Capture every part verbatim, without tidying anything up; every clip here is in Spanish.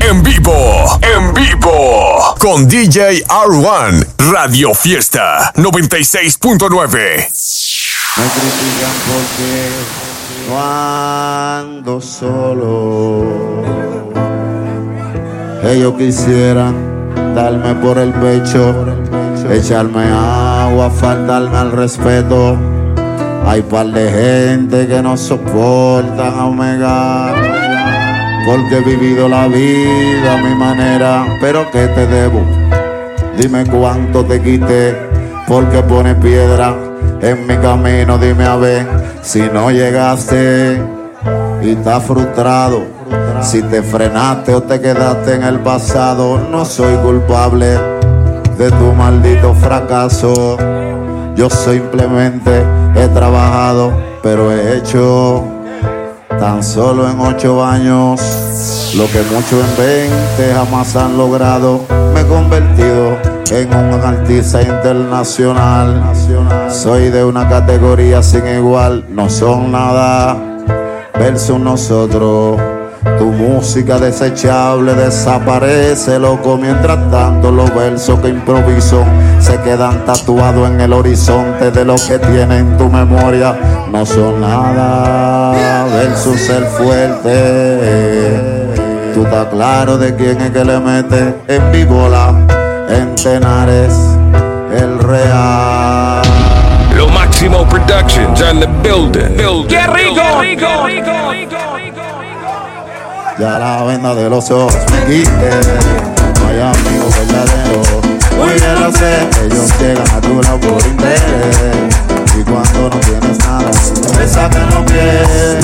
en vivo, en vivo, con D J R uno, Radio Fiesta noventa y seis punto nueve. Me critican porque no ando solo. Ellos quisieran darme por el pecho, echarme agua, faltarme al respeto. Hay par de gente que no soportan a Omega, porque he vivido la vida a mi manera. Pero ¿qué te debo? Dime cuánto te quité, porque pones piedra en mi camino. Dime a ver si no llegaste y estás frustrado, si te frenaste o te quedaste en el pasado. No soy culpable de tu maldito fracaso. Yo simplemente he trabajado, pero he hecho tan solo en ocho años lo que muchos en veinte jamás han logrado. Me he convertido en un artista internacional. Soy de una categoría sin igual. No son nada versus nosotros. Tu música desechable desaparece, loco. Mientras tanto los versos que improviso se quedan tatuados en el horizonte de lo que tiene en tu memoria. No son nada versus ser fuerte. Tú estás claro de quién es que le mete en Vibola, en Tenares, el Real. Lo Máximo Productions on the building. building. ¡Qué rico! ¡Qué rico! ¡Rico! ¡Rico! Ya la venda de los ojos me quité. No hay amigos verdaderos. Muy bien lo sé, ellos llegan a tu lado por interés. Y cuando no tienes nada, te sacan los pies.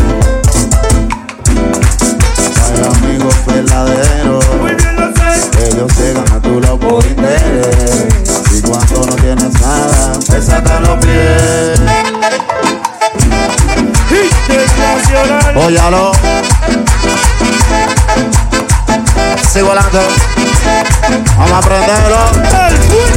No hay amigos verdaderos. Muy bien lo sé, ellos llegan a tu lado por interés. Y cuando no tienes nada, te sacan los pies. Óyalo. Sigo volando. Vamos a prenderlo. El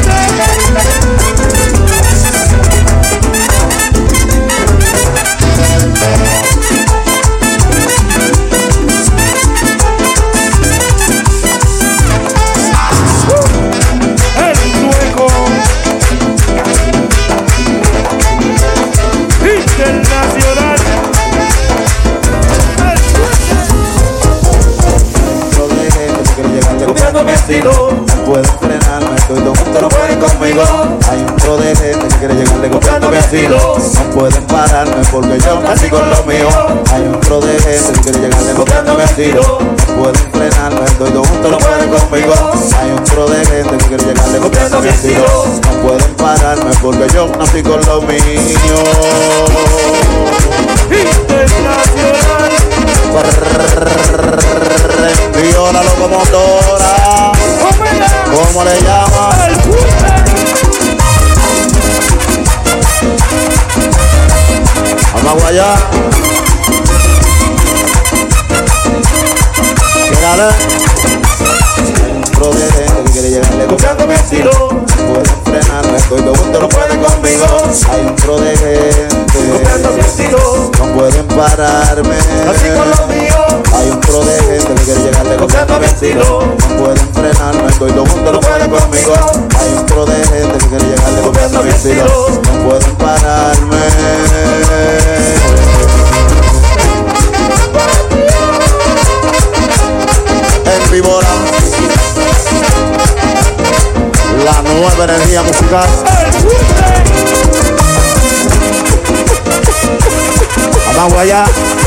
sueco internacional. Copiando mi estilo, no pueden frenarme, estoy todo mundo no pueden conmigo. Hay un pro de gente que quiere llegarle copiando mi estilo. No pueden pararme porque yo nací con lo mío. Hay un pro de gente que quiere llegarle copiando mi estilo. No pueden frenarme, estoy todo mundo no pueden conmigo. Hay un pro de gente que quiere llegarle copiando mi estilo. No pueden pararme porque yo nací con lo mío. Internacional. Prendió la locomotora. ¿Cómo le llama? Vamos allá. Quédale. Pro de gente que quiere llegarle copiando mi estilo. Pueden frenarme, estoy de gusto, no pueden conmigo. Hay un pro de gente copiando mi estilo. No pueden pararme. Así con lo mío. Hay un pro de gente que quiere llegarle copiando mi estilo. No pueden frenarme, estoy de gusto, no pueden conmigo. Hay un pro de gente que quiere llegarle copiando mi estilo. No pueden pararme. En Vibola, la nueva energía musical. Vamos allá.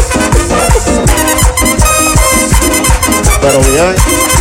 Pero bien.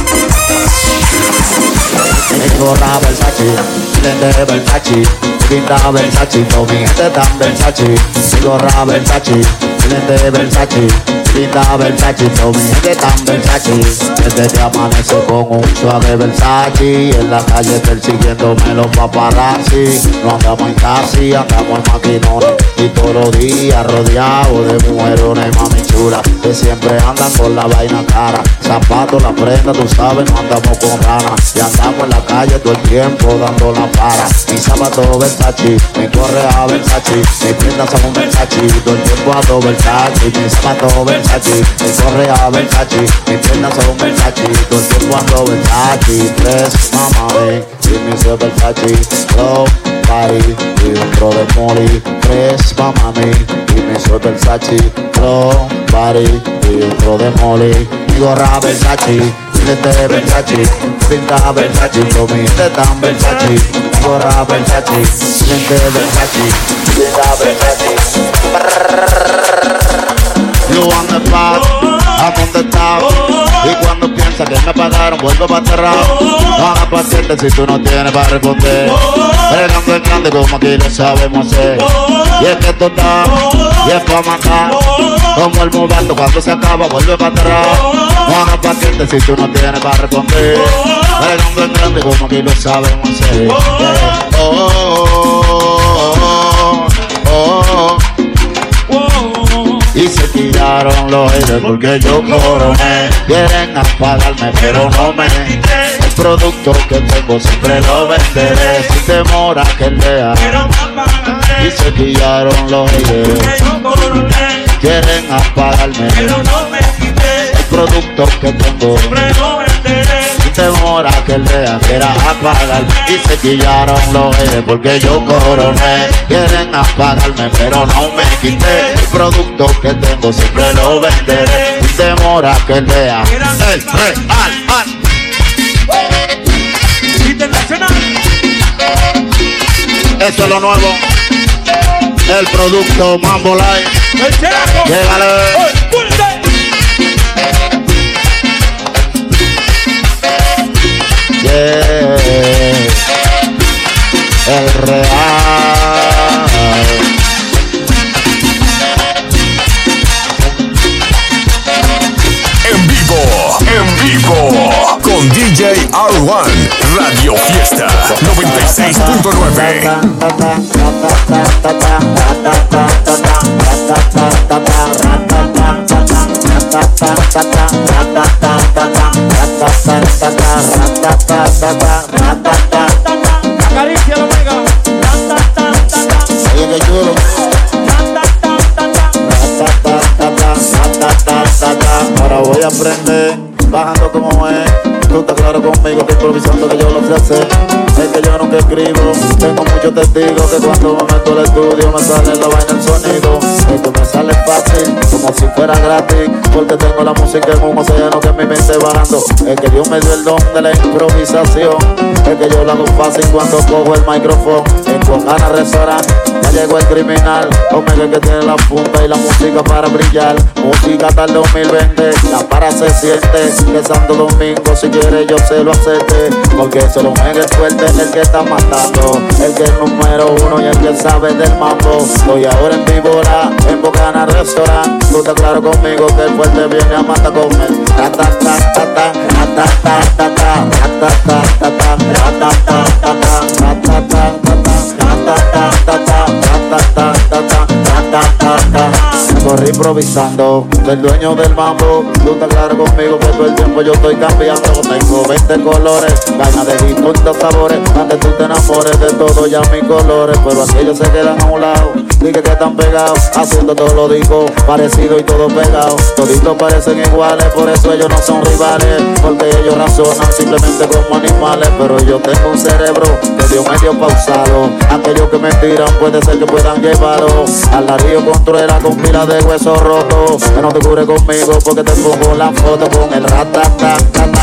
Mi gorra Versace, lente Versace, pinta Versace, todo mi gente tan Versace. Mi gorra Versace, lente Versace, pinta Versace, todo mi gente tan Versace. Desde que amanece con un suave Versace, en la calle persiguiéndome los paparazzi. No andamos en taxi, andamos en maquinones, y todos los días rodeados de mujeres, mami chula, que siempre andan con la vaina cara. zapatos, la prenda, tú sabes, no andamos con ganas. Y andamos en la calle todo el tiempo dando la para. Mi zapato Versace, mi correa Versace, mi prenda son un Versace, todo el tiempo ando Versace. Mi zapato Versace, mi correa Versace, mi prenda son un Versace, todo el tiempo ando Versace. Tres, mamá, ven, y mi soy Versace, flow, party, y dentro de Molly. Tres, mamá, y mi soy Versace, flow, party, y dentro de Molly. Mi gorra Versace, lente Versace, pinta Versace, lo mi tan Versace. Mi gorra Versace, lente Versace, pinta Versace. You on the spot, I'm on the top. Y cuando piensa que me pagaron, vuelvo para atrás. No hagas paciente si tú no tienes para responder. Bregando en grande como aquí lo sabemos hacer. Y es que esto está, y es para matar. Como el mubato cuando se acaba, vuelve para atrás. No hagas paciente si tú no tienes para responder. Bregando en grande como aquí lo sabemos hacer. Yeah. Oh, oh, oh, oh. Y se tiraron los haters porque yo coroné. Quieren apagarme pero no me. El producto que tengo siempre lo venderé sin temor a que lea. Y se tiraron los haters. Quieren apagarme pero no me. El producto que tengo siempre lo venderé sin temor a que lea. Quiera apagar. Y se quillaron los haters porque yo coroné. Quieren apagarme pero no me quité. El producto que tengo siempre lo venderé sin temor a que lea. El real internacional. Eso es lo nuevo. El producto Mambo Live. Llegale. Yeah. El real. En vivo, en vivo, con D J R uno, Radio Fiesta noventa y seis punto nueve. Acaricia la omega. Oye, qué chulo. Ahora voy a aprender bajando como es. Tú estás claro conmigo que improvisando que yo lo sé hacer. Es que yo nunca escribo, tengo muchos testigos que cuando me meto al estudio me sale la vaina el sonido. Esto me sale fácil, como si fuera gratis, porque tengo la música en un océano que mi mente bajando. Es que Dios me dio el don de la improvisación. Es que yo lo hago fácil cuando cojo el micrófono. En Cojana Restaurant ya llegó el criminal, Omega que tiene la punta y la música para brillar. Música hasta el dos mil veinte, la para se siente. Que Santo Domingo si quiere yo se lo acepte, porque solo Omega es fuerte, el que está matando, el que es número uno y el que sabe del mambo. Estoy ahora en Víbora, en Bocana Restaurant. Tú estás claro conmigo que el fuerte viene a matar con él. Ratatatata, ratatatata, ratatatata, ratatatata, ratatatata. Corrí improvisando, del dueño del mambo. Tú estás claro conmigo que todo el tiempo yo estoy cambiando. Tengo veinte colores, vaina de distintos sabores. Antes tú te enamores de todo ya mis colores, pero aquellos se quedan a un lado. Dije que están pegados, haciendo todo lo digo parecido y todo pegado. Toditos parecen iguales, por eso ellos no son rivales, porque ellos razonan simplemente como animales. Pero yo tengo un cerebro que dio medio pausado. Aquellos que me tiran puede ser que puedan llevarlo al Darío Contreras con pila de huesos rotos. Que no te cure conmigo porque te pongo la foto con el ratata,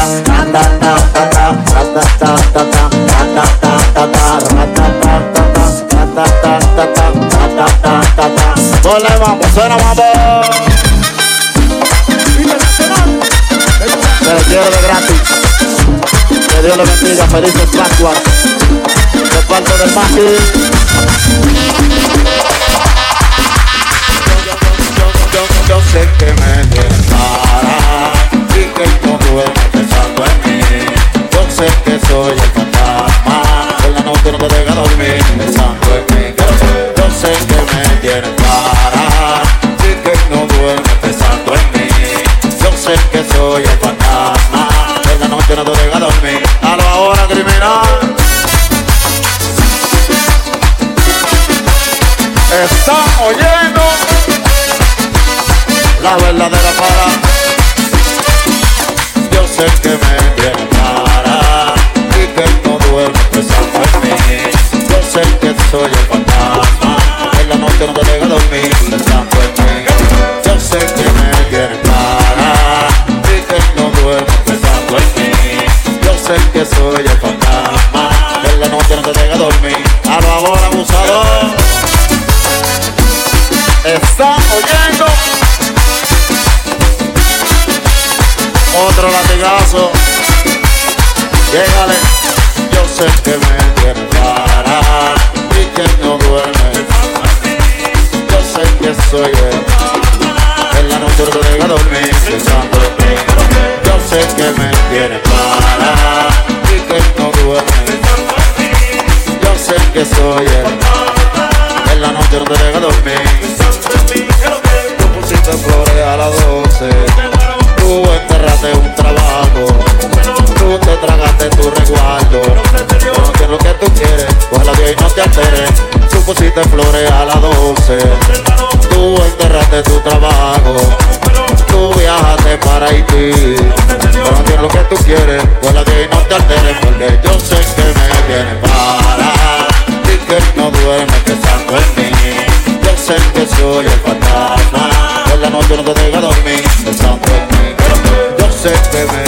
Hola, vamos, suena mambo. Se lo quiero de gratis. Que Dios le bendiga, felices Pascuas. De parte del Maki. Yo sé que me desara y que no duerme pensando en mí. Yo sé que soy el fantasma, en la noche no te deja dormir pensando en mí. Yo sé que me tienes para y que no duerme pensando en mí. Yo sé que soy el fantasma. la verdadera para. Yo sé que me tiene para y que no duerme pensando en mí. Yo sé que soy el fantasma, en la noche no te deja dormir pensando en mí. Yo sé que me tiene para y que no duerme pensando en mí. Yo sé que soy el fantasma, en la noche no te deja dormir. A lo favor, abusador. Está oyendo otro latigazo. Llegale. Yo sé que me tiene para y que no duerme. Yo sé que soy él. En la noche no te deja dormir pensando en mí. Yo sé que me tiene para y que no duerme. Yo sé que soy él. En la noche no te deja dormir. Tú pusiste flores a las doce. Tú enterraste un trabajo. Tú te tragaste tu resguardo. No sé lo que tú quieres, cógela de ahí, no te alteres. Tú pusiste flores a las doce. Tú enterraste tu trabajo. Tú viajaste para Haití. Pero no entiendo lo que tú quieres, cógela de ahí, no te alteres. Porque yo sé que me viene para y que no duerme pensando en mí. Yo sé que soy el fantasma, en la noche no te deja dormir pensando en mí. Yo sé que me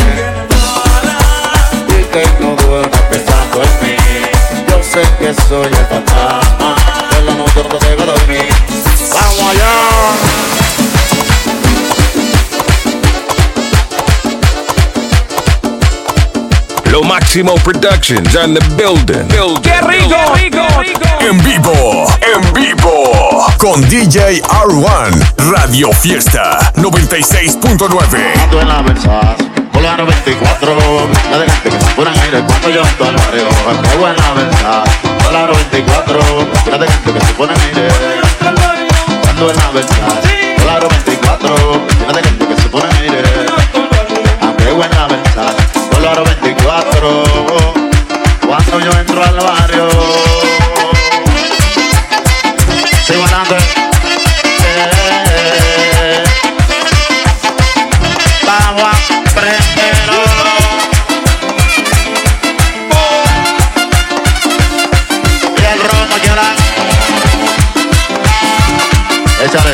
y que no duerme pensando en mí. Yo sé que soy el fantasma, en la noche no te deja dormir. ¡Vamos allá! Lo Máximo Productions on the building. building. ¡Qué rico! ¡Qué rico! rico. En vivo, en vivo, con D J R uno, Radio Fiesta noventa y seis punto nueve. Ando en la Versace, con la noventa y cuatro, la de gente que se fueran a ir cuando yo ando al barrio. Qué buena Versace, con la noventa y cuatro, la de gente que se fueran a ir. Ando en la Versace, con la noventa y cuatro, la de gente que se fueran a ir. Qué buena Versace, con la noventa y cuatro, cuando yo entro al barrio. Sigo andando. Eh, vamos a prenderlo. Y el ron no quiera. Échale.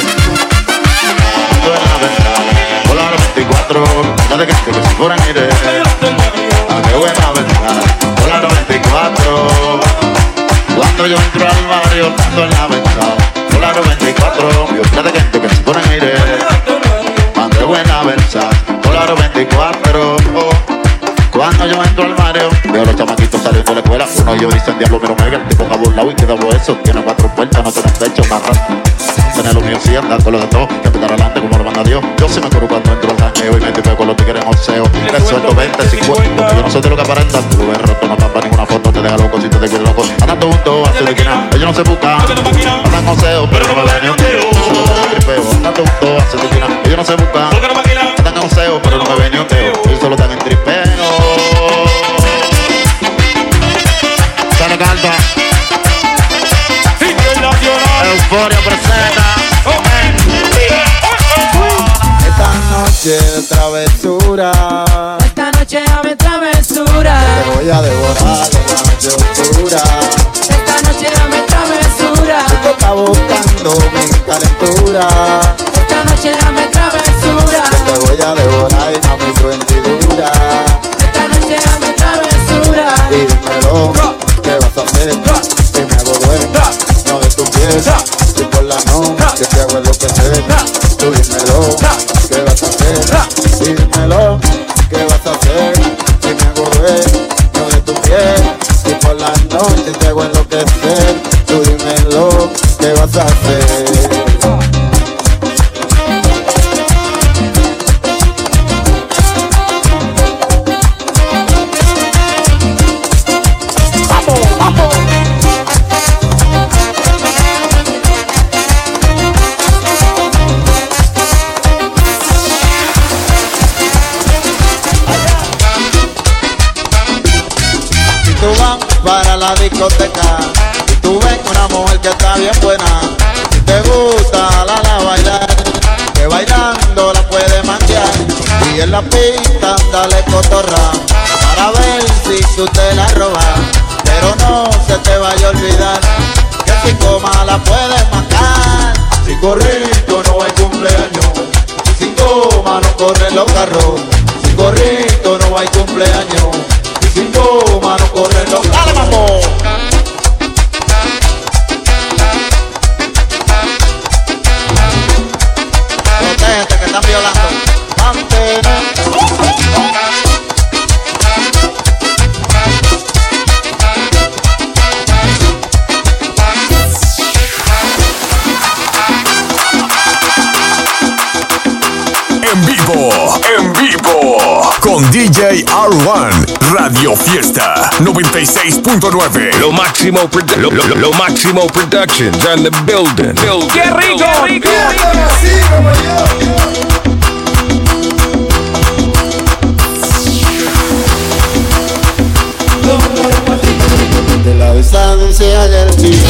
Con la noventa y cuatro, la de gente que se fueran a ir. Ah, qué buena verdad. Con la noventa y cuatro, cuando yo entro al barrio, ando en la ventana. Con la noventa y cuatro, yo creo de gente que se ponen a ir. Ah, qué buena verdad. Con la noventa y cuatro, cuando yo entro al barrio, veo a los chamaquitos saliendo de la escuela. Uno de ellos dicen diablo, mero mega, el tipo está burlado y queda eso. Tiene cuatro puertas, no tiene techo, más rato. Tener lo mío, sí, andar con los de todos, que apretar adelante como lo manda Dios. Yo sí me acuerdo cuando entro al janeo y me tipeo con los tigres en oseo. Le suelto veinte, cincuenta, porque yo no soy de lo que aparentan. Tú lo ves roto, no tapa ninguna foto, te deja loco si te te quieres loco. Andan juntos, así de quina, ellos no se buscan. Andan oseo, pero no me ven ni un tío. Andan juntos, así de quina, ellos no se buscan. Andan oseo, pero no me ven ni un tío. Ellos solo están en tripeo. Sale canta. Euforia presenta. Esta noche de travesura, esta noche dame travesura, te voy a devorar en la noche oscura. esta noche dame travesura, Tú estás buscando mi calentura, esta noche dame travesura, te voy a devorar en la mi vendidura. esta noche dame travesura. Y dímelo, ¿qué vas a hacer? Si me hago dueño, no de tu piel. Si por la noche te hago enloquecer. Tú dímelo, ¿qué vas a hacer? Y dímelo, ¿qué vas a hacer? Si me hago dueño de tu piel. Si por la noche te hago enloquecer. Tú dímelo, ¿qué vas a hacer? Tú vas para la discoteca y tú ves una mujer que está bien buena y te gusta la la bailar, que bailando Y en la pista dale cotorra para ver si tú te la robas. Pero no se te vaya a olvidar que si coma la puedes matar. Si corrito no hay cumpleaños, si coma no corren los carros. Si corrito no hay cumpleaños, y si coma no corren los carros. ¡Dale, mambo! Protégete que están violando. Mantén. En vivo, en vivo, con D J R uno, Radio Fiesta noventa y seis punto nueve. Lo máximo, produ- lo, lo, lo máximo productions and the building. building. ¡Qué rico, rico! De la distancia del tiempo,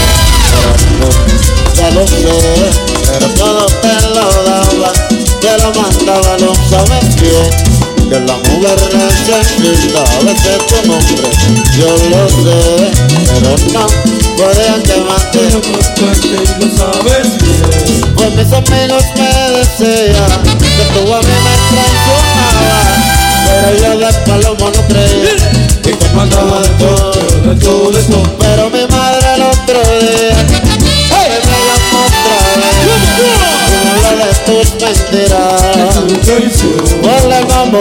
ya lo sé, pero todo te lo daba, te lo mandaba, lo sabes bien, que la mujer necesita a veces tu nombre, yo lo sé, pero no podían quemarte, lo sabes bien. pues mis amigos me decían que tú a mí me traicionabas, pero yo de palomo no creía. Y te mandaba de todo, de todo, de todo. Pero mi madre el otro día hey, me llamó otra vez y me habló de tus mentiras. Ponle mambo.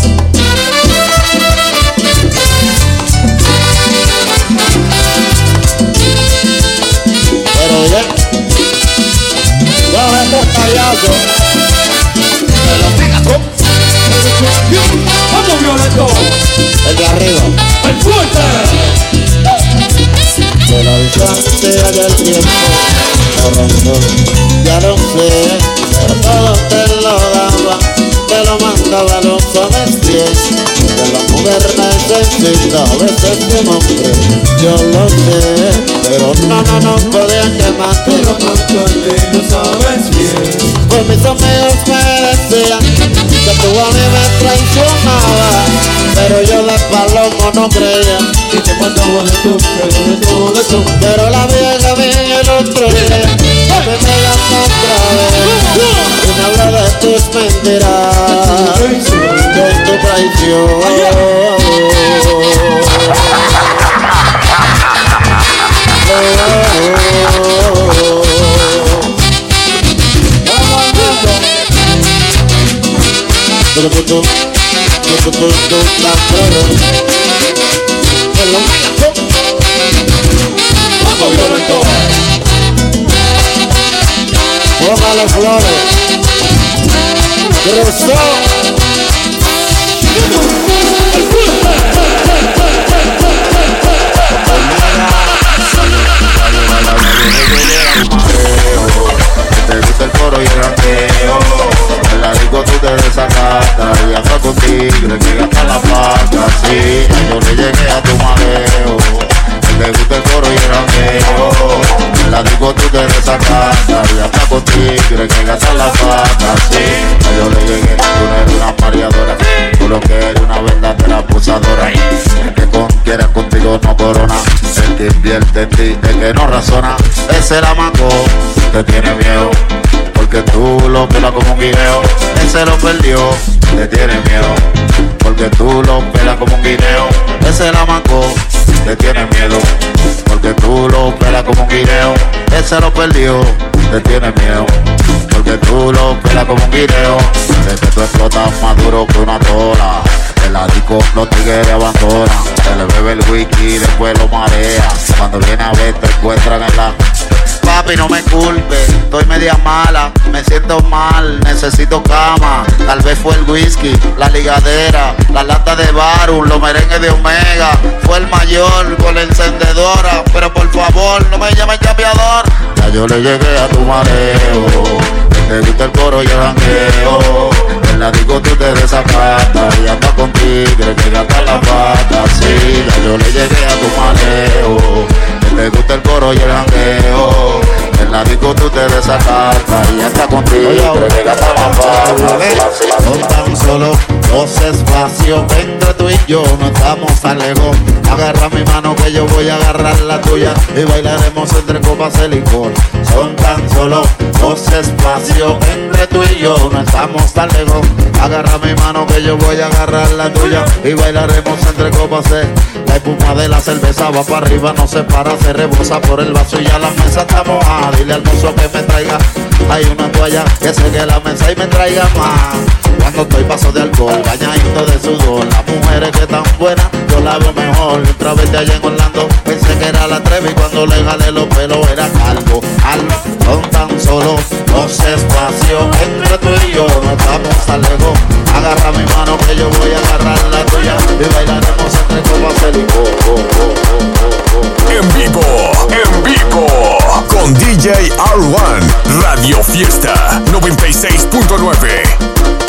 Pero ya, ya estos payasos me lo pega con ¡Vamos, violento! el de arriba. ¡El fuerte! De la distancia del tiempo, corriendo, ya no sé, pero todo te lo daba, te lo mandaba, lo sabes bien, que la mujer necesita a veces un hombre, yo lo sé, pero no, no, no podían quemarte, Pero mátale, lo sabes bien. pues mis amigos me decían que tú a mí me traicionabas, pero yo de palomo no creía. Y te mandaba de todo, pero de todo, de todo. Pero la vieja mía el otro día me me llamó otra vez y me habló de tus mentiras, de tu traición. ¡Vamos, violento! Póngale flores. Cruzó. Te gusta el coro y el ranqueo. En la disco tú te desacatas y anda con tigre que gasta la plata. Sí, yo le llegué a tu mareo. Te gusta el coro y el ranqueo. En la disco tú te desacatas y anda con tigre que gasta la plata. Sí, yo le llegué. Tú no eres una mareadora, tú lo que eres una verdadera abusadora. El que con, quiere contigo no corona. El que invierte en ti, el que no razona. Ese la mango, te tiene miedo. Porque tú lo pelas como un guineo. Ese lo perdió, te tiene miedo. Porque tú lo pelas como un guineo. Ese la mancó, te tiene miedo. Porque tú lo pelas como un guineo. Ese lo perdió, te tiene miedo. Porque tú lo pelas como un guineo. De que tú explotas más duro que una tola. El disco los tigres abandonan. Se le bebe el whisky y después lo marea. Cuando viene a ver te encuentran en la... Papi, no me culpes, estoy media mala, me siento mal, necesito cama. Tal vez fue el whisky, la ligadera, la lata de Baru, los merengues de Omega. Fue el mayor con la encendedora, pero por favor no me llames chapeador. Ya yo le llegué a tu mareo, te gusta el coro y el jangueo. En la disco tú te desacatas y andas con tigre que gasta la pata. Sí, ya yo le llegué a tu mareo. Te gusta el coro y el jangueo. En en la disco tú te desacatas y hasta contigo te gasta más fácil. Con tan solo dos espacios entre tú y yo no estamos tan lejos. Agarra mi mano que yo voy a agarrar la tuya y bailaremos entre copas de licor. Son tan solo dos espacios entre tú y yo no estamos tan lejos. Agarra mi mano que yo voy a agarrar la tuya y bailaremos entre copas de la espuma de la cerveza va para arriba, no se para, se rebosa por el vaso y ya la mesa está mojada. Dile al mozo que me traiga, hay una toalla que seque la mesa y me traiga más. Cuando estoy paso de alcohol, bañadito de sudor, las mujeres que tan buenas, yo la veo mejor. Otra vez de allá en Orlando, pensé que era la Trevi, cuando le jalé los pelos era calvo, algo. Son tan solo dos espacios entre tú y yo, no estamos tan lejos. Agarra mi mano que yo voy a agarrar la tuya y bailaremos entre copas de licor. Oh, oh, oh, oh, oh. En vivo, en vivo, con D J R uno, Radio Fiesta noventa y seis punto nueve.